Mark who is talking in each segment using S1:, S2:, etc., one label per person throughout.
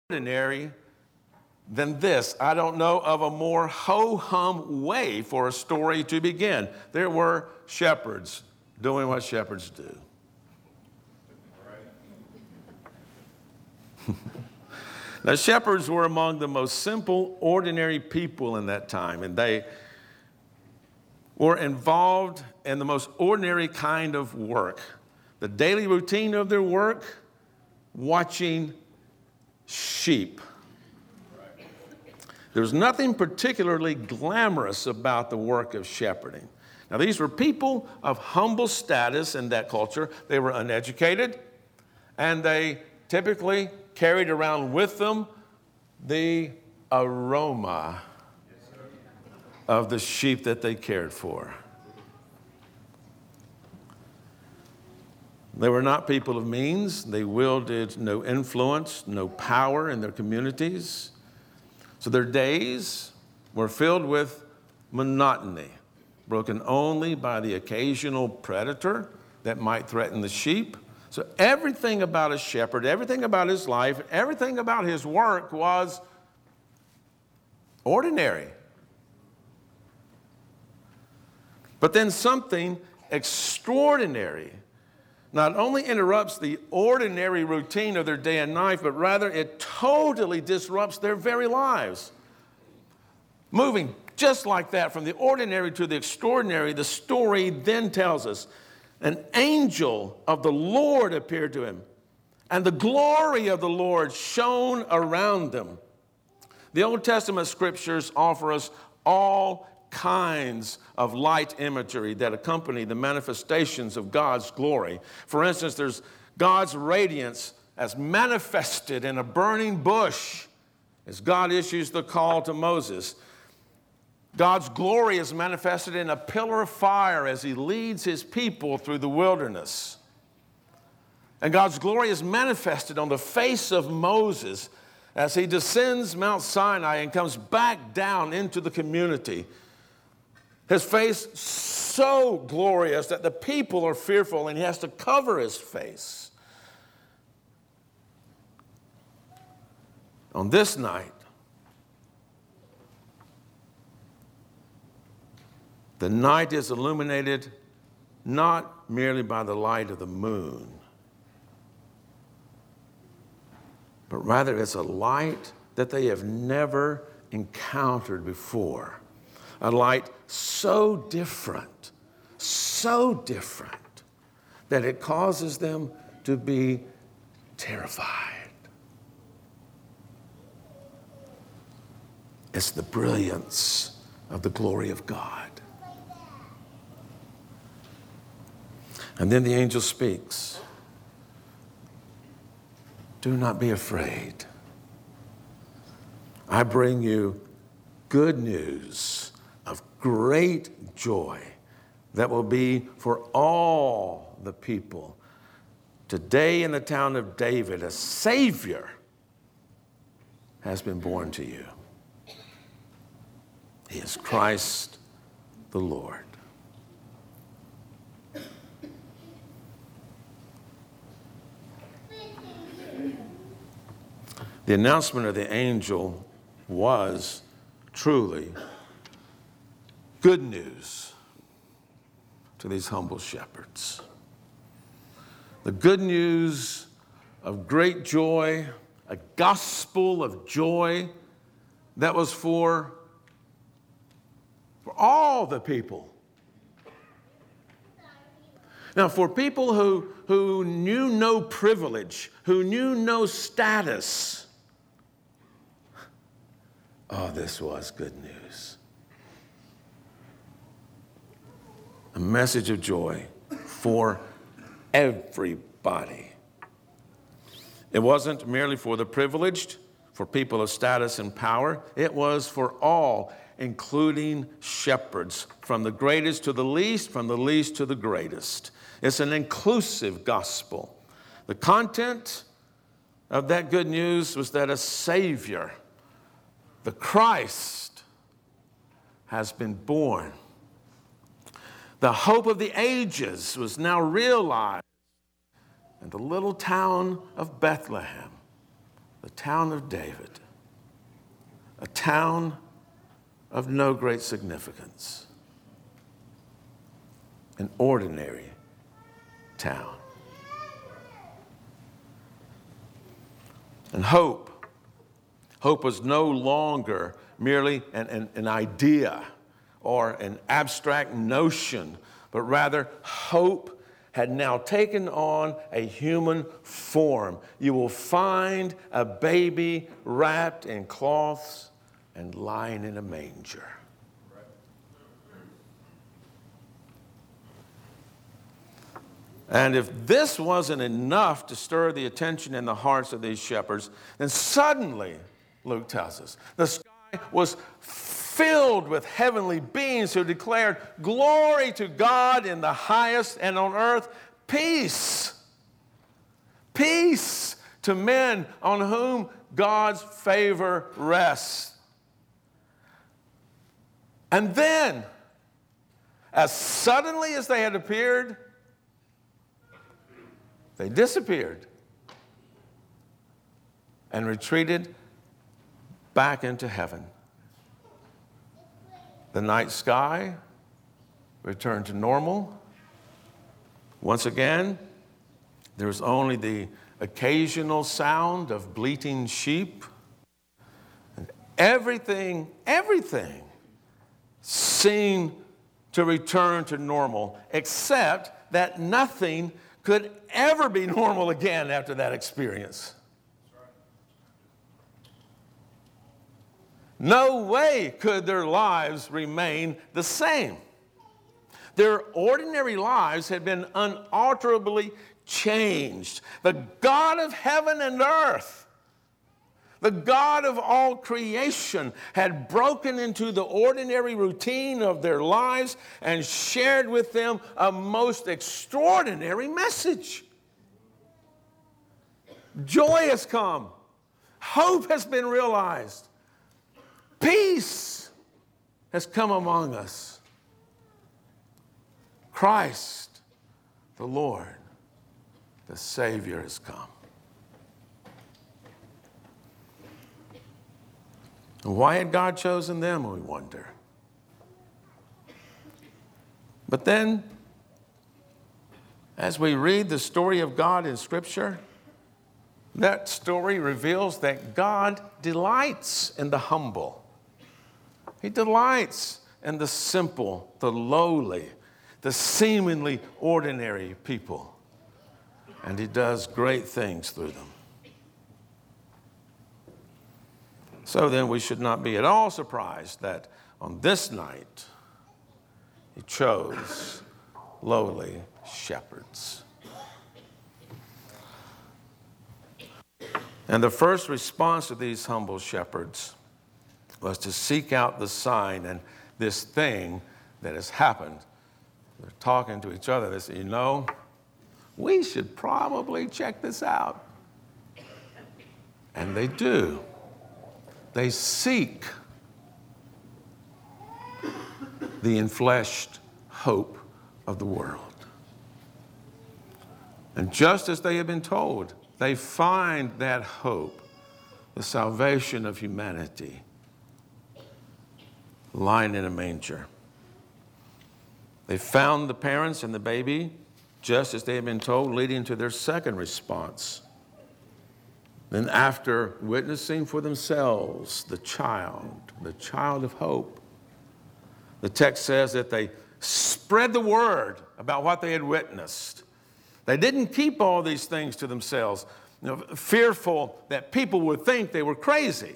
S1: ordinary than this. I don't know of a more ho-hum way for a story to begin. There were shepherds doing what shepherds do. Now, shepherds were among the most simple, ordinary people in that time, and they were involved in the most ordinary kind of work. The daily routine of their work, watching sheep. There was nothing particularly glamorous about the work of shepherding. Now, these were people of humble status in that culture. They were uneducated, and they typically carried around with them the aroma of the sheep that they cared for. They were not people of means. They wielded no influence, no power in their communities. So their days were filled with monotony, broken only by the occasional predator that might threaten the sheep. So everything about a shepherd, everything about his life, everything about his work was ordinary. But then something extraordinary not only interrupts the ordinary routine of their day and night, but rather it totally disrupts their very lives. Moving just like that from the ordinary to the extraordinary, the story then tells us an angel of the Lord appeared to him, and the glory of the Lord shone around them. The Old Testament scriptures offer us all kinds of light imagery that accompany the manifestations of God's glory. For instance, there's God's radiance as manifested in a burning bush as God issues the call to Moses. God's glory is manifested in a pillar of fire as he leads his people through the wilderness. And God's glory is manifested on the face of Moses as he descends Mount Sinai and comes back down into the community. His face so glorious that the people are fearful and he has to cover his face. On this night, the night is illuminated not merely by the light of the moon, but rather it's a light that they have never encountered before. A light so different that it causes them to be terrified. It's the brilliance of the glory of God. And then the angel speaks. Do not be afraid. I bring you good news of great joy that will be for all the people. Today in the town of David, a Savior has been born to you. He is Christ the Lord. The announcement of the angel was truly good news to these humble shepherds. The good news of great joy, a gospel of joy that was for all the people. Now, for people who knew no privilege, who knew no status, oh, this was good news. A message of joy for everybody. It wasn't merely for the privileged, for people of status and power. It was for all, including shepherds, from the greatest to the least, from the least to the greatest. It's an inclusive gospel. The content of that good news was that a Savior, the Christ, has been born. The hope of the ages was now realized in the little town of Bethlehem, the town of David, a town of no great significance, an ordinary town. And hope was no longer merely an idea or an abstract notion, but rather hope had now taken on a human form. You will find a baby wrapped in cloths and lying in a manger. And if this wasn't enough to stir the attention in the hearts of these shepherds, then suddenly, Luke tells us, the sky was filled with heavenly beings who declared, "Glory to God in the highest, and on earth, peace. Peace to men on whom God's favor rests." And then, as suddenly as they had appeared, they disappeared and retreated back into heaven. The night sky returned to normal. Once again, there's only the occasional sound of bleating sheep. And everything seemed to return to normal, except that nothing could ever be normal again after that experience. No way could their lives remain the same. Their ordinary lives had been unalterably changed. The God of heaven and earth, the God of all creation, had broken into the ordinary routine of their lives and shared with them a most extraordinary message. Joy has come. Hope has been realized. Peace has come among us. Christ, the Lord, the Savior, has come. And why had God chosen them, we wonder? But then, as we read the story of God in Scripture, that story reveals that God delights in the humble. He delights in the simple, the lowly, the seemingly ordinary people. And He does great things through them. So then we should not be at all surprised that on this night He chose lowly shepherds. And the first response of these humble shepherds was to seek out the sign and this thing that has happened. They're talking to each other. They say, we should probably check this out. And they do. They seek the enfleshed hope of the world. And just as they have been told, they find that hope, the salvation of humanity, lying in a manger. They found the parents and the baby just as they had been told, leading to their second response. Then after witnessing for themselves the child of hope, the text says that they spread the word about what they had witnessed. They didn't keep all these things to themselves, fearful that people would think they were crazy.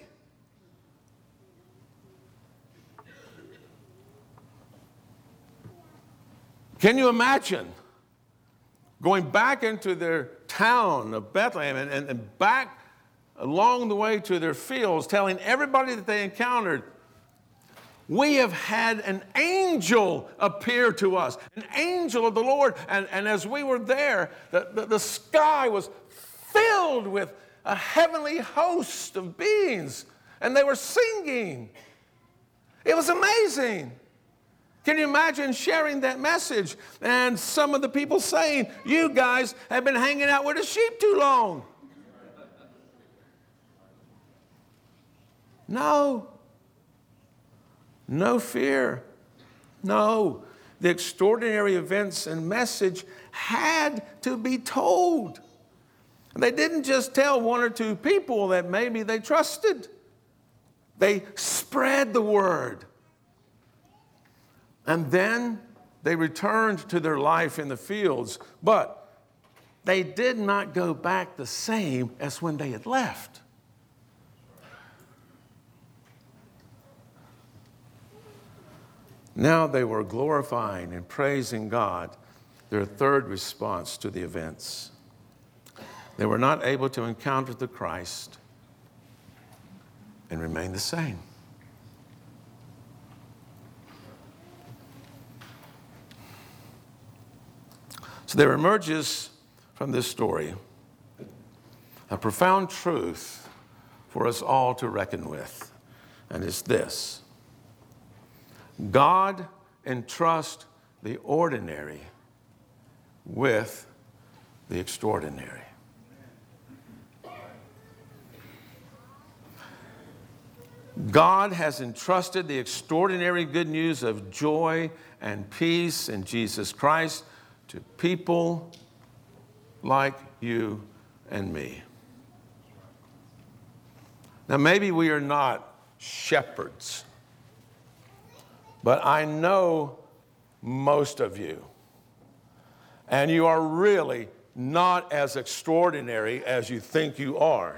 S1: Can you imagine going back into their town of Bethlehem and back along the way to their fields, telling everybody that they encountered, we have had an angel appear to us, an angel of the Lord. And as we were there, the sky was filled with a heavenly host of beings, and they were singing. It was amazing. Can you imagine sharing that message and some of the people saying, you guys have been hanging out with the sheep too long? No. No fear. No. The extraordinary events and message had to be told. They didn't just tell one or two people that maybe they trusted. They spread the word. And then they returned to their life in the fields, but they did not go back the same as when they had left. Now they were glorifying and praising God, their third response to the events. They were not able to encounter the Christ and remain the same. So there emerges from this story a profound truth for us all to reckon with, and it's this: God entrusts the ordinary with the extraordinary. God has entrusted the extraordinary good news of joy and peace in Jesus Christ to people like you and me. Now, maybe we are not shepherds, but I know most of you, and you are really not as extraordinary as you think you are.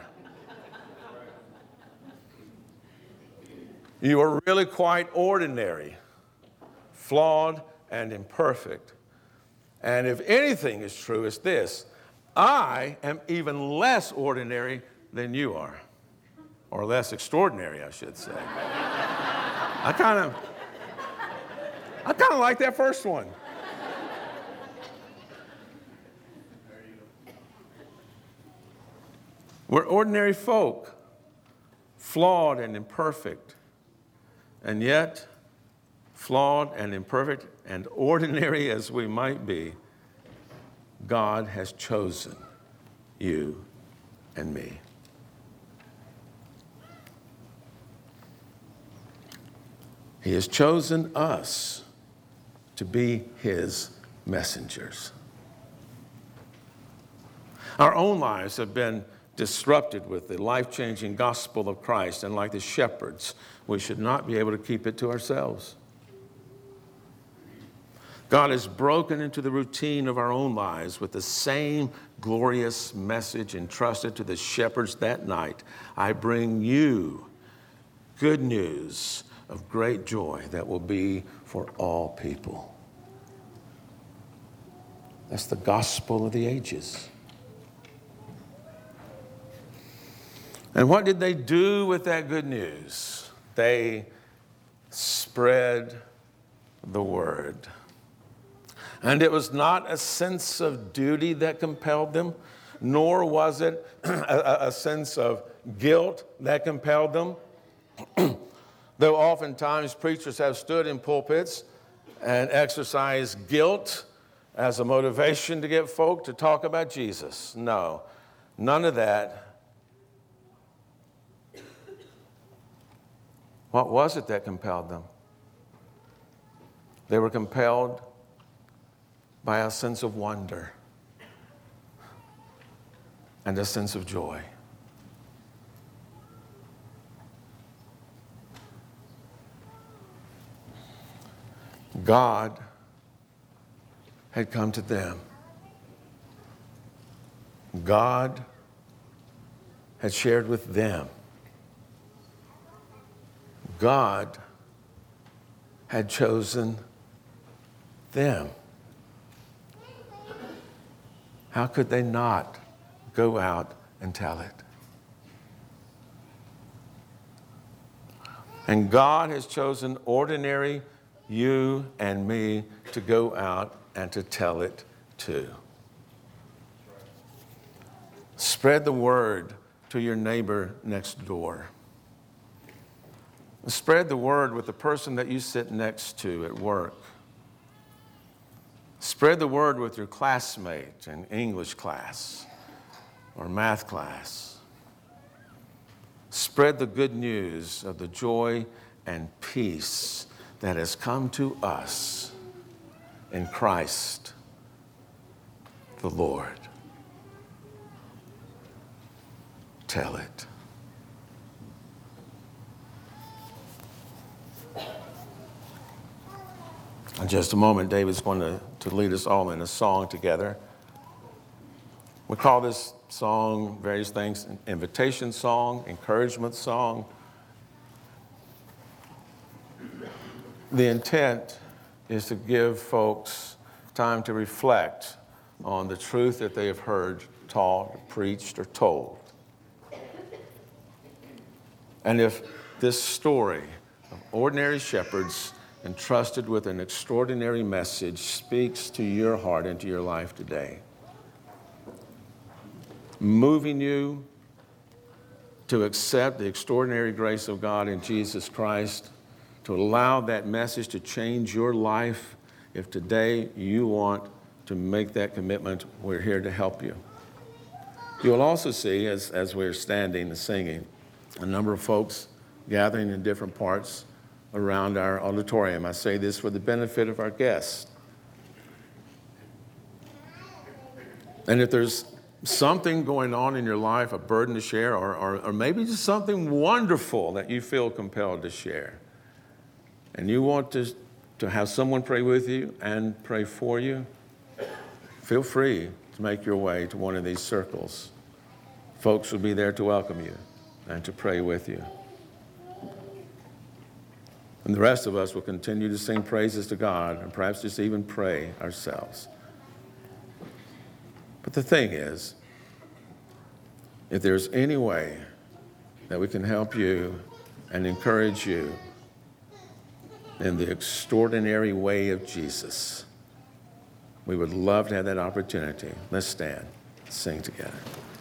S1: You are really quite ordinary, flawed, and imperfect. And if anything is true, it's this: I am even less ordinary than you are. Or less extraordinary, I should say. I kind of like that first one. We're ordinary folk, flawed and imperfect. And yet, flawed and imperfect and ordinary as we might be, God has chosen you and me. He has chosen us to be His messengers. Our own lives have been disrupted with the life-changing gospel of Christ, and like the shepherds, we should not be able to keep it to ourselves. God has broken into the routine of our own lives with the same glorious message entrusted to the shepherds that night. I bring you good news of great joy that will be for all people. That's the gospel of the ages. And what did they do with that good news? They spread the word. And it was not a sense of duty that compelled them, nor was it a sense of guilt that compelled them. Though oftentimes preachers have stood in pulpits and exercised guilt as a motivation to get folk to talk about Jesus. No, none of that. What was it that compelled them? They were compelled by a sense of wonder and a sense of joy. God had come to them. God had shared with them. God had chosen them. How could they not go out and tell it? And God has chosen ordinary you and me to go out and to tell it too. Spread the word to your neighbor next door. Spread the word with the person that you sit next to at work. Spread the word with your classmate in English class or math class. spread the good news of the joy and peace that has come to us in Christ the Lord. Tell it. In just a moment, David's going to lead us all in a song together. We call this song various things: invitation song, encouragement song. The intent is to give folks time to reflect on the truth that they have heard, taught, preached, or told. And if this story of ordinary shepherds entrusted with an extraordinary message speaks to your heart and to your life today, moving you to accept the extraordinary grace of God in Jesus Christ, to allow that message to change your life, if today you want to make that commitment, we're here to help you. You'll also see, as we're standing and singing, a number of folks gathering in different parts around our auditorium. I say this for the benefit of our guests. And if there's something going on in your life, a burden to share, or maybe just something wonderful that you feel compelled to share, and you want to have someone pray with you and pray for you, feel free to make your way to one of these circles. Folks will be there to welcome you and to pray with you. And the rest of us will continue to sing praises to God and perhaps just even pray ourselves. But the thing is, if there's any way that we can help you and encourage you in the extraordinary way of Jesus, we would love to have that opportunity. Let's stand, sing together.